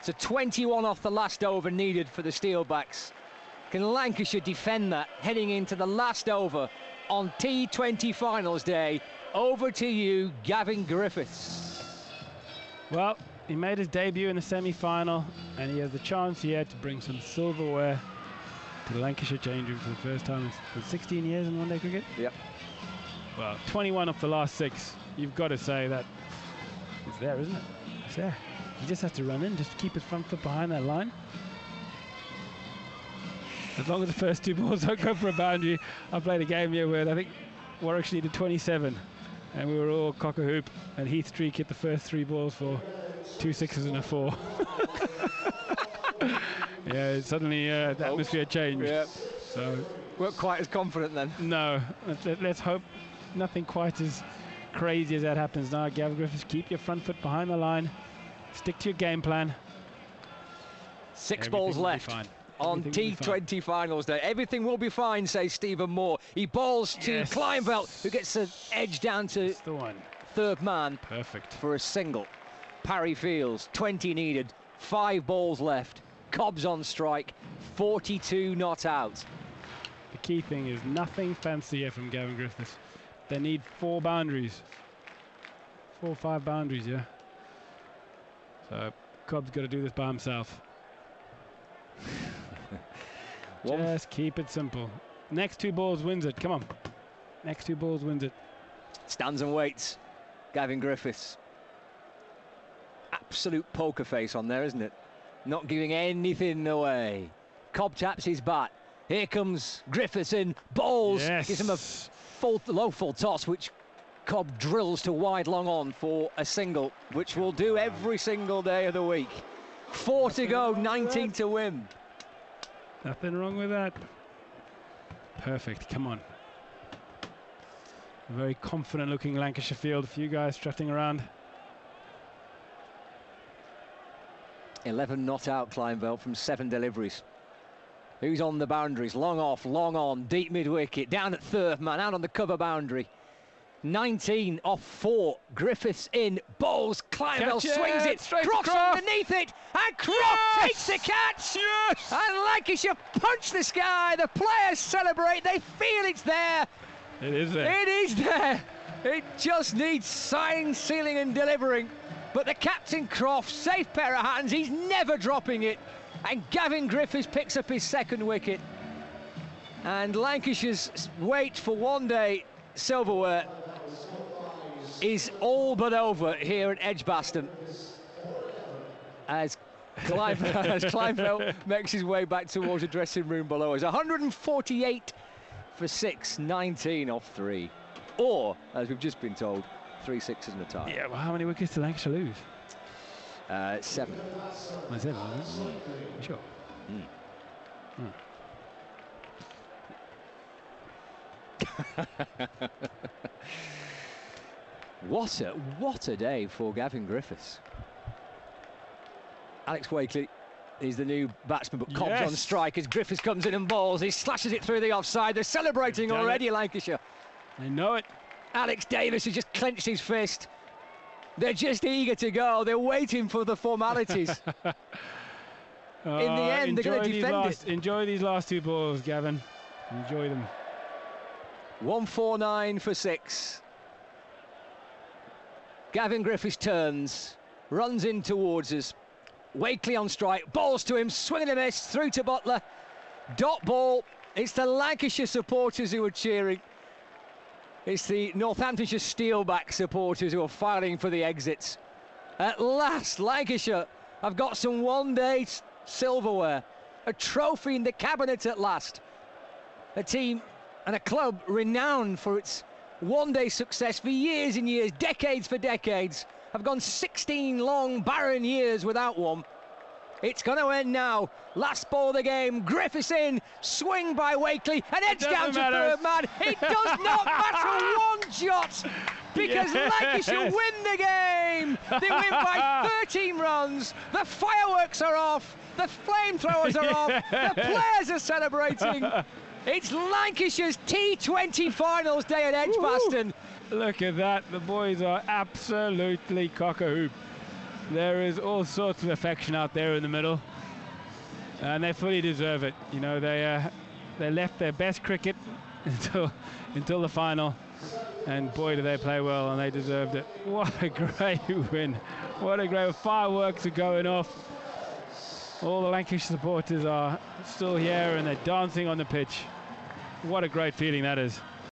So 21 off the last over needed for the Steelbacks. Can Lancashire defend that heading into the last over on T20 finals day? Over to you, Gavin Griffiths. Well, he made his debut in the semi-final, and he has the chance here to bring some silverware to the Lancashire change room for the first time in 16 years in one-day cricket. Yep. Well, 21 off the last 6. You've got to say that it's there, isn't it? It's there. He just has to run in, just keep his front foot behind that line. As long as the first 2 balls don't go for a boundary. I played a game here where I think Warwickshire needed 27, and we were all cock a hoop, and Heath Streak hit the first 3 balls for 2 6s and a 4. Yeah, suddenly the atmosphere changed. Yep. So weren't quite as confident then. No, let's hope nothing quite as crazy as that happens now. Gavin Griffiths, keep your front foot behind the line. Stick to your game plan. 6 balls left on T20 finals day. Everything will be fine, says Stephen Moore. He bowls to Kleinveld, who gets an edge down to third man. Perfect. For a single. Parry Fields, 20 needed, 5 balls left. Cobbs on strike, 42 not out. The key thing is nothing fancy here from Gavin Griffiths. They need 4 boundaries. 4 or 5 boundaries, yeah. So Cobb's got to do this by himself. Just keep it simple. Next 2 balls wins it. Come on. Next 2 balls wins it. Stands and waits. Gavin Griffiths. Absolute poker face on there, isn't it? Not giving anything away. Cobb taps his bat. Here comes Griffiths in. Bowls. Yes. Gives him a low full toss, which Cobb drills to wide long on for a single, which will do every single day of the week. 4 to go, 19 to win. Nothing wrong with that. Perfect, come on. A very confident looking Lancashire field, a few guys strutting around. 11 not out, Kleinveld, from 7 deliveries. Who's on the boundaries? Long off, long on, deep mid-wicket, down at third man, out on the cover boundary. 19 off 4. Griffiths in, bowls, Kleinveld swings it, Croft underneath it, and Croft takes the catch! Yes! And Lancashire punch the sky, the players celebrate, they feel it's there. It is there. It is there. It just needs signing, sealing and delivering. But the captain Croft, safe pair of hands, he's never dropping it. And Gavin Griffiths picks up his 2nd wicket. And Lancashire's wait for one-day silverware is all but over here at Edgbaston. As Kleinveld makes his way back towards the dressing room below us. 148 for 6, 19 off 3. Or, as we've just been told, 3 6s and a tie. Yeah, well, how many wickets did Lancashire lose? 7. Oh, 7, wasn't it? Sure. What a day for Gavin Griffiths. Alex Wakely is the new batsman, but Cobb's on strike as Griffiths comes in and bowls. He slashes it through the offside. They're celebrating already, Lancashire. They know it. Alex Davis has just clenched his fist. They're just eager to go. They're waiting for the formalities. In the end, they're going to defend it. Enjoy these last 2 balls, Gavin. Enjoy them. 149 for 6. Gavin Griffiths turns, runs in towards us. Wakely on strike, balls to him, swing and a miss, through to Butler. Dot ball. It's the Lancashire supporters who are cheering. It's the Northamptonshire Steelback supporters who are filing for the exits. At last, Lancashire have got some one-day silverware. A trophy in the cabinet at last. A team and a club renowned for its one-day success for years and years, decades for decades. Have gone 16 long, barren years without one. It's going to end now. Last ball of the game. Griffiths in, swing by Wakely, and edge down to third man. It does not matter one jot, because Lancashire win the game. They win by 13 runs. The fireworks are off. The flamethrowers are off. The players are celebrating. It's Lancashire's T20 finals day at Edgbaston. Look at that. The boys are absolutely cock-a-hoop. There is all sorts of affection out there in the middle, and they fully deserve it. You know, they left their best cricket until the final, and boy, do they play well, and they deserved it. What a great win! What a great fireworks are going off. All the Lancashire supporters are still here, and they're dancing on the pitch. What a great feeling that is.